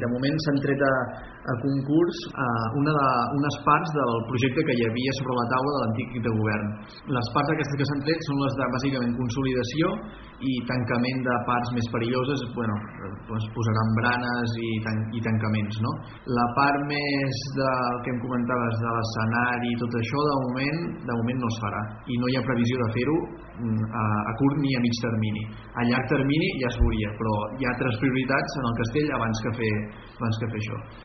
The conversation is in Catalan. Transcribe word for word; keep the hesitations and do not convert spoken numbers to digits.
De moment s'han tret a, a concurs eh, una de, unes parts del projecte que hi havia sobre la taula de l'antic equip de govern. Les parts aquestes que s'han tret són les de, bàsicament, consolidació i tancament de parts més perilloses, bueno, es posaran branes i, tan, i tancaments, no? La part més del que em comentaves de l'escenari i tot això, de moment, de moment no es farà i no hi ha previsió de fer-ho a, a curt ni a mig termini. A llarg termini ja es veuria, però hi ha altres prioritats en el castell abans que fer, abans que fer això.